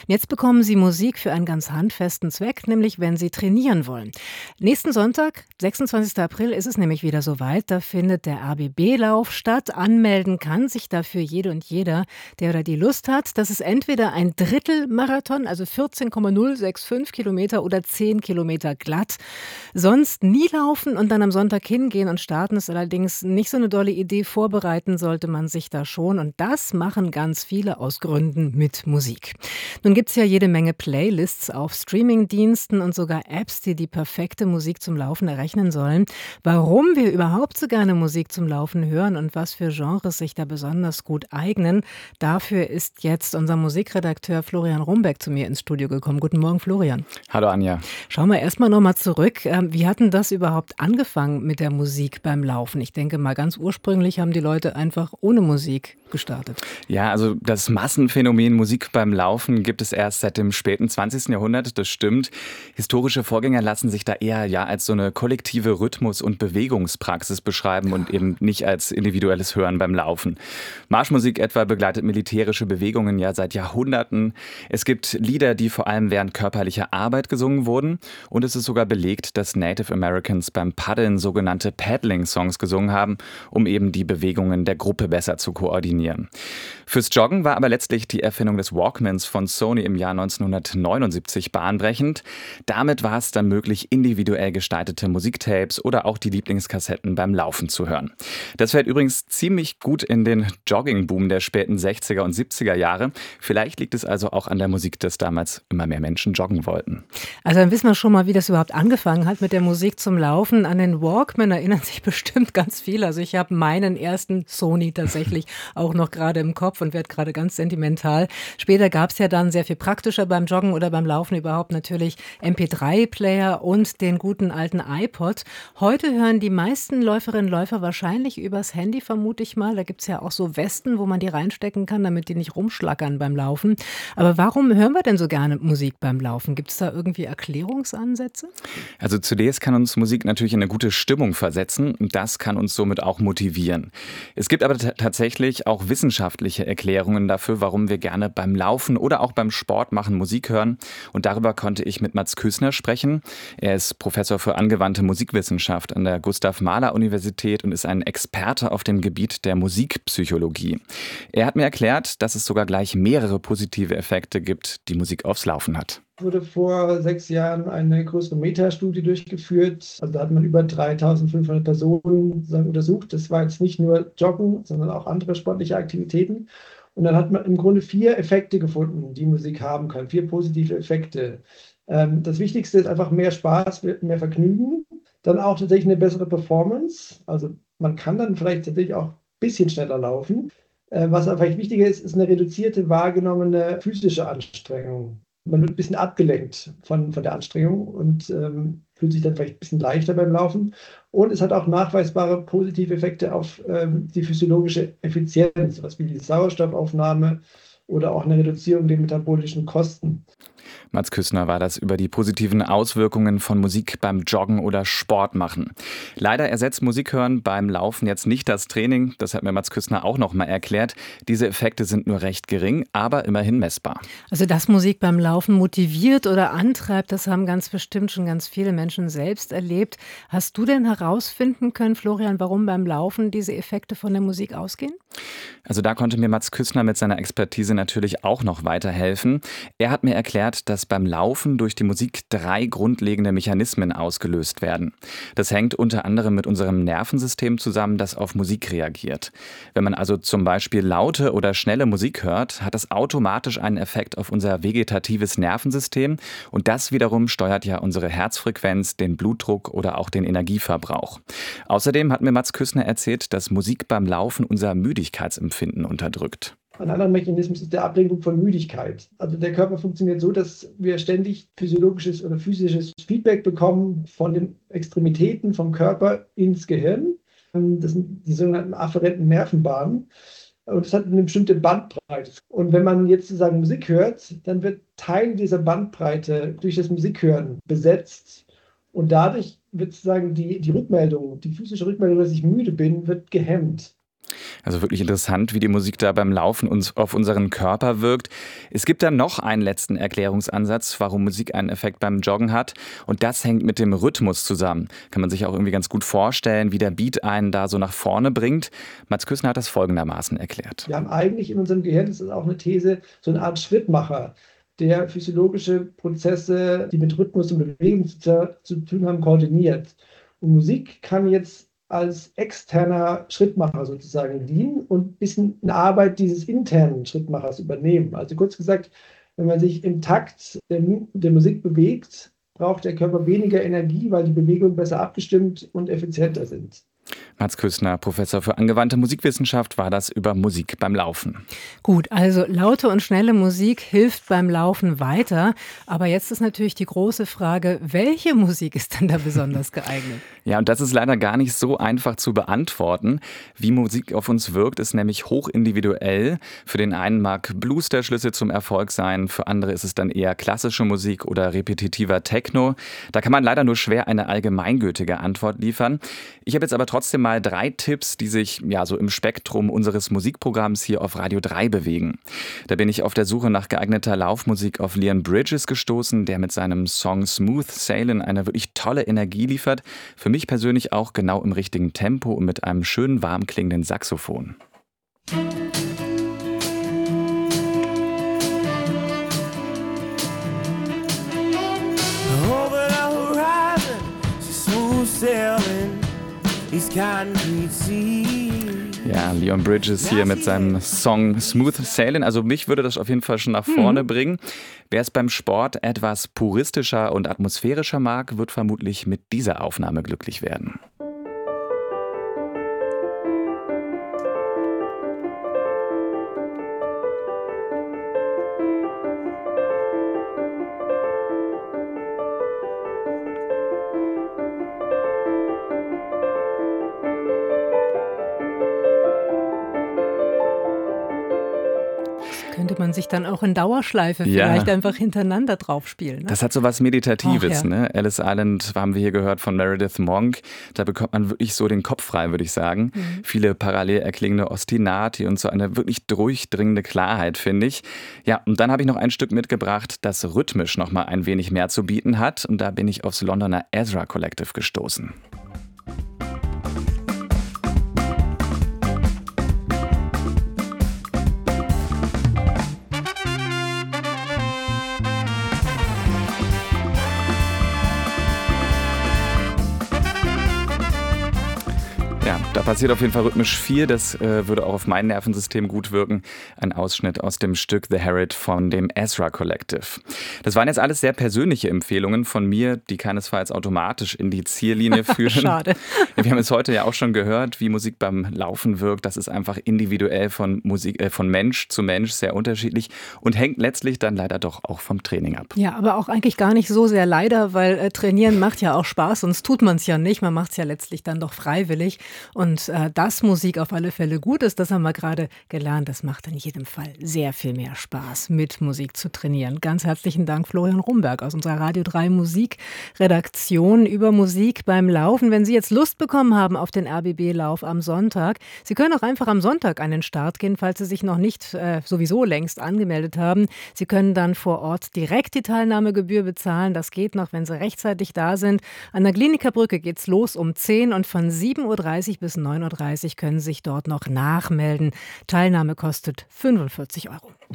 Jetzt bekommen Sie Musik für einen ganz handfesten Zweck, nämlich wenn Sie trainieren wollen. Nächsten Sonntag, 26. April, ist es nämlich wieder soweit. Da findet der RBB-Lauf statt. Anmelden kann sich dafür jede und jeder, der oder die Lust hat. Das ist entweder ein Drittelmarathon, also 14,065 Kilometer oder 10 Kilometer glatt. Sonst nie laufen und dann am Sonntag hingehen und starten ist allerdings nicht so eine dolle Idee. Vorbereiten sollte man sich da schon. Und das machen ganz viele aus Gründen mit Musik. Nun gibt es ja jede Menge Playlists auf Streamingdiensten und sogar Apps, die die perfekte Musik zum Laufen errechnen sollen. Warum wir überhaupt so gerne Musik zum Laufen hören und was für Genres sich da besonders gut eignen, dafür ist jetzt unser Musikredakteur Florian Rumbeck zu mir ins Studio gekommen. Guten Morgen, Florian. Hallo Anja. Schauen wir erstmal nochmal zurück. Wie hat denn das überhaupt angefangen mit der Musik beim Laufen? Ich denke mal, ganz ursprünglich haben die Leute einfach ohne Musik gestartet. Ja, also das Massenphänomen Musik beim Laufen gibt es erst seit dem späten 20. Jahrhundert, das stimmt. Historische Vorgänger lassen sich da eher als so eine kollektive Rhythmus- und Bewegungspraxis beschreiben und eben nicht als individuelles Hören beim Laufen. Marschmusik etwa begleitet militärische Bewegungen ja seit Jahrhunderten. Es gibt Lieder, die vor allem während körperlicher Arbeit gesungen wurden und es ist sogar belegt, dass Native Americans beim Paddeln sogenannte Paddling-Songs gesungen haben, um eben die Bewegungen der Gruppe besser zu koordinieren. Fürs Joggen war aber letztlich die Erfindung des Walkmans von Sony im Jahr 1979 bahnbrechend. Damit war es dann möglich, individuell gestaltete Musiktapes oder auch die Lieblingskassetten beim Laufen zu hören. Das fällt übrigens ziemlich gut in den Jogging-Boom der späten 60er und 70er Jahre. Vielleicht liegt es also auch an der Musik, dass damals immer mehr Menschen joggen wollten. Also dann wissen wir schon mal, wie das überhaupt angefangen hat mit der Musik zum Laufen. An den Walkman erinnern sich bestimmt ganz viele. Also ich habe meinen ersten Sony tatsächlich auch noch gerade im Kopf und werde gerade ganz sentimental. Später gab es ja dann sehr viel praktischer beim Joggen oder beim Laufen überhaupt natürlich MP3-Player und den guten alten iPod. Heute hören die meisten Läuferinnen und Läufer wahrscheinlich übers Handy, vermute ich mal. Da gibt es ja auch so Westen, wo man die reinstecken kann, damit die nicht rumschlackern beim Laufen. Aber warum hören wir denn so gerne Musik beim Laufen? Gibt es da irgendwie Erklärungsansätze? Also zunächst kann uns Musik natürlich in eine gute Stimmung versetzen und das kann uns somit auch motivieren. Es gibt aber tatsächlich auch wissenschaftliche Erklärungen dafür, warum wir gerne beim Laufen oder auch beim Sport machen Musik hören. Und darüber konnte ich mit Mads Küssner sprechen. Er ist Professor für angewandte Musikwissenschaft an der Gustav-Mahler-Universität und ist ein Experte auf dem Gebiet der Musikpsychologie. Er hat mir erklärt, dass es sogar gleich mehrere positive Effekte gibt, die Musik aufs Laufen hat. Wurde vor 6 Jahren eine größere Metastudie durchgeführt. Also da hat man über 3.500 Personen sozusagen untersucht. Das war jetzt nicht nur Joggen, sondern auch andere sportliche Aktivitäten. Und dann hat man im Grunde 4 Effekte gefunden, die Musik haben kann. 4 positive Effekte. Das Wichtigste ist einfach mehr Spaß, mehr Vergnügen. Dann auch tatsächlich eine bessere Performance. Also man kann dann vielleicht tatsächlich auch ein bisschen schneller laufen. Was aber vielleicht wichtiger ist, ist eine reduzierte wahrgenommene physische Anstrengung. Man wird ein bisschen abgelenkt von der Anstrengung und fühlt sich dann vielleicht ein bisschen leichter beim Laufen. Und es hat auch nachweisbare positive Effekte auf die physiologische Effizienz, sowas wie die Sauerstoffaufnahme oder auch eine Reduzierung der metabolischen Kosten. Mads Küssner war das über die positiven Auswirkungen von Musik beim Joggen oder Sport machen. Leider ersetzt Musikhören beim Laufen jetzt nicht das Training. Das hat mir Mads Küssner auch noch mal erklärt. Diese Effekte sind nur recht gering, aber immerhin messbar. Also dass Musik beim Laufen motiviert oder antreibt, das haben ganz bestimmt schon ganz viele Menschen selbst erlebt. Hast du denn herausfinden können, Florian, warum beim Laufen diese Effekte von der Musik ausgehen? Also da konnte mir Mads Küssner mit seiner Expertise natürlich auch noch weiterhelfen. Er hat mir erklärt, dass beim Laufen durch die Musik 3 grundlegende Mechanismen ausgelöst werden. Das hängt unter anderem mit unserem Nervensystem zusammen, das auf Musik reagiert. Wenn man also zum Beispiel laute oder schnelle Musik hört, hat das automatisch einen Effekt auf unser vegetatives Nervensystem und das wiederum steuert ja unsere Herzfrequenz, den Blutdruck oder auch den Energieverbrauch. Außerdem hat mir Mads Küssner erzählt, dass Musik beim Laufen unser Müdigkeitsempfinden unterdrückt. Ein anderer Mechanismus ist der Ablenkung von Müdigkeit. Also der Körper funktioniert so, dass wir ständig physiologisches oder physisches Feedback bekommen von den Extremitäten vom Körper ins Gehirn. Das sind die sogenannten afferenten Nervenbahnen. Und es hat eine bestimmte Bandbreite. Und wenn man jetzt sozusagen Musik hört, dann wird Teil dieser Bandbreite durch das Musikhören besetzt. Und dadurch wird sozusagen die Rückmeldung, die physische Rückmeldung, dass ich müde bin, wird gehemmt. Also wirklich interessant, wie die Musik da beim Laufen uns auf unseren Körper wirkt. Es gibt dann noch einen letzten Erklärungsansatz, warum Musik einen Effekt beim Joggen hat. Und das hängt mit dem Rhythmus zusammen. Kann man sich auch irgendwie ganz gut vorstellen, wie der Beat einen da so nach vorne bringt. Mats Küssner hat das folgendermaßen erklärt. Wir haben eigentlich in unserem Gehirn, das ist auch eine These, so eine Art Schrittmacher, der physiologische Prozesse, die mit Rhythmus und Bewegung zu tun haben, koordiniert. Und Musik kann jetzt als externer Schrittmacher sozusagen dienen und ein bisschen eine Arbeit dieses internen Schrittmachers übernehmen. Also kurz gesagt, wenn man sich im Takt der Musik bewegt, braucht der Körper weniger Energie, weil die Bewegungen besser abgestimmt und effizienter sind. Mats Küssner, Professor für angewandte Musikwissenschaft, war das über Musik beim Laufen. Gut, also laute und schnelle Musik hilft beim Laufen weiter. Aber jetzt ist natürlich die große Frage, welche Musik ist denn da besonders geeignet? Ja, und das ist leider gar nicht so einfach zu beantworten. Wie Musik auf uns wirkt, ist nämlich hochindividuell. Für den einen mag Blues der Schlüssel zum Erfolg sein, für andere ist es dann eher klassische Musik oder repetitiver Techno. Da kann man leider nur schwer eine allgemeingültige Antwort liefern. Ich habe jetzt aber trotzdem mal 3 Tipps, die sich so im Spektrum unseres Musikprogramms hier auf Radio 3 bewegen. Da bin ich auf der Suche nach geeigneter Laufmusik auf Leon Bridges gestoßen, der mit seinem Song Smooth Sailing eine wirklich tolle Energie liefert. Für mich persönlich auch genau im richtigen Tempo und mit einem schönen warm klingenden Saxophon. Over the horizon, smooth sailing. Ja, Leon Bridges hier mit seinem Song Smooth Sailing. Also mich würde das auf jeden Fall schon nach vorne bringen. Wer es beim Sport etwas puristischer und atmosphärischer mag, wird vermutlich mit dieser Aufnahme glücklich werden. Könnte man sich dann auch in Dauerschleife vielleicht einfach hintereinander drauf spielen. Ne? Das hat so was Meditatives. Ach, ja. Ne? Alice Island haben wir hier gehört von Meredith Monk. Da bekommt man wirklich so den Kopf frei, würde ich sagen. Viele parallel erklingende Ostinati und so eine wirklich durchdringende Klarheit, finde ich. Ja, und dann habe ich noch ein Stück mitgebracht, das rhythmisch noch mal ein wenig mehr zu bieten hat. Und da bin ich aufs Londoner Ezra Collective gestoßen. Da passiert auf jeden Fall rhythmisch viel. Das würde auch auf mein Nervensystem gut wirken. Ein Ausschnitt aus dem Stück The Harriet von dem Ezra Collective. Das waren jetzt alles sehr persönliche Empfehlungen von mir, die keinesfalls automatisch in die Ziellinie führen. Schade. Wir haben es heute ja auch schon gehört, wie Musik beim Laufen wirkt. Das ist einfach individuell von Mensch zu Mensch sehr unterschiedlich und hängt letztlich dann leider doch auch vom Training ab. Ja, aber auch eigentlich gar nicht so sehr leider, weil Trainieren macht ja auch Spaß, sonst tut man es ja nicht. Man macht es ja letztlich dann doch freiwillig. Und dass Musik auf alle Fälle gut ist, das haben wir gerade gelernt. Das macht in jedem Fall sehr viel mehr Spaß, mit Musik zu trainieren. Ganz herzlichen Dank, Florian Rumberg aus unserer Radio 3 Musikredaktion über Musik beim Laufen. Wenn Sie jetzt Lust bekommen haben auf den RBB-Lauf am Sonntag, Sie können auch einfach am Sonntag an den Start gehen, falls Sie sich noch nicht sowieso längst angemeldet haben. Sie können dann vor Ort direkt die Teilnahmegebühr bezahlen. Das geht noch, wenn Sie rechtzeitig da sind. An der Kliniker Brücke geht's los um 10 und von 7.30 Uhr bis 9.30 Uhr können Sie sich dort noch nachmelden. Teilnahme kostet 45 €.